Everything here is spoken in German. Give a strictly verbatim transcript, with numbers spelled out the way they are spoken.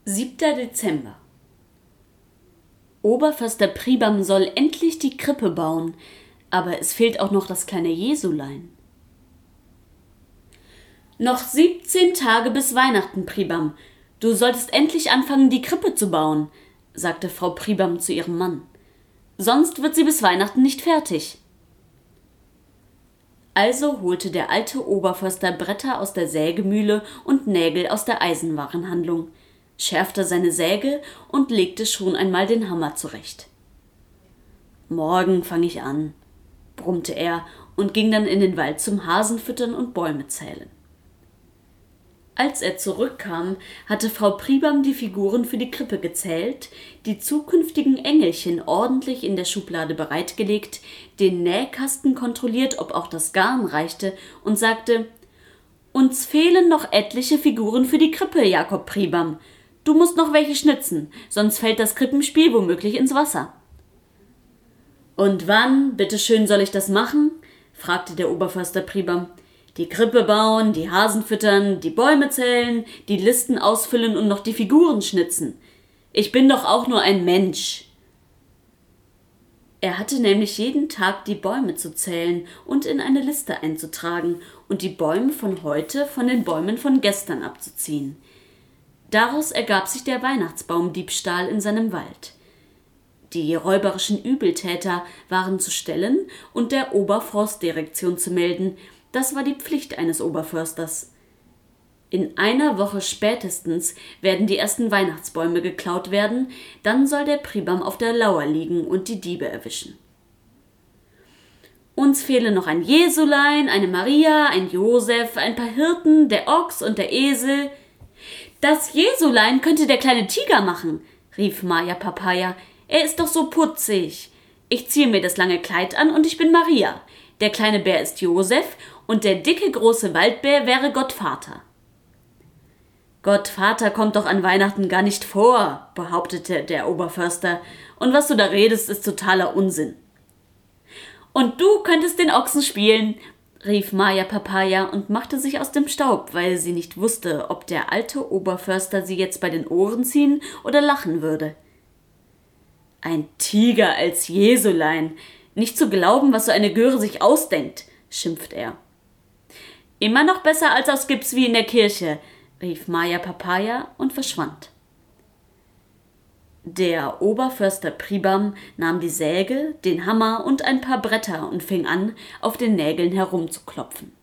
siebter Dezember. Oberförster Pribam soll endlich die Krippe bauen, aber es fehlt auch noch das kleine Jesulein. Noch siebzehn Tage bis Weihnachten, Pribam. Du solltest endlich anfangen, die Krippe zu bauen, sagte Frau Pribam zu ihrem Mann. Sonst wird sie bis Weihnachten nicht fertig. Also holte der alte Oberförster Bretter aus der Sägemühle und Nägel aus der Eisenwarenhandlung, schärfte seine Säge und legte schon einmal den Hammer zurecht. »Morgen fange ich an«, brummte er und ging dann in den Wald zum Hasenfüttern und Bäume zählen. Als er zurückkam, hatte Frau Pribam die Figuren für die Krippe gezählt, die zukünftigen Engelchen ordentlich in der Schublade bereitgelegt, den Nähkasten kontrolliert, ob auch das Garn reichte, und sagte: »Uns fehlen noch etliche Figuren für die Krippe, Jakob Pribam. Du musst noch welche schnitzen, sonst fällt das Krippenspiel womöglich ins Wasser.« »Und wann, bitteschön, soll ich das machen?« fragte der Oberförster Pribam. »Die Krippe bauen, die Hasen füttern, die Bäume zählen, die Listen ausfüllen und noch die Figuren schnitzen. Ich bin doch auch nur ein Mensch.« Er hatte nämlich jeden Tag die Bäume zu zählen und in eine Liste einzutragen und die Bäume von heute von den Bäumen von gestern abzuziehen. Daraus ergab sich der Weihnachtsbaumdiebstahl in seinem Wald. Die räuberischen Übeltäter waren zu stellen und der Oberforstdirektion zu melden. Das war die Pflicht eines Oberförsters. In einer Woche spätestens werden die ersten Weihnachtsbäume geklaut werden, dann soll der Pribam auf der Lauer liegen und die Diebe erwischen. »Uns fehlen noch ein Jesulein, eine Maria, ein Josef, ein paar Hirten, der Ochs und der Esel.« »Das Jesulein könnte der kleine Tiger machen«, rief Maja Papaya. »Er ist doch so putzig. Ich ziehe mir das lange Kleid an und ich bin Maria. Der kleine Bär ist Josef und der dicke große Waldbär wäre Gottvater.« »Gottvater kommt doch an Weihnachten gar nicht vor«, behauptete der Oberförster. »Und was du da redest, ist totaler Unsinn.« »Und du könntest den Ochsen spielen«, rief Maja Papaya und machte sich aus dem Staub, weil sie nicht wusste, ob der alte Oberförster sie jetzt bei den Ohren ziehen oder lachen würde. »Ein Tiger als Jesulein. Nicht zu glauben, was so eine Göre sich ausdenkt«, schimpft er. »Immer noch besser als aus Gips wie in der Kirche«, rief Maja Papaya und verschwand. Der Oberförster Pribam nahm die Säge, den Hammer und ein paar Bretter und fing an, auf den Nägeln herumzuklopfen.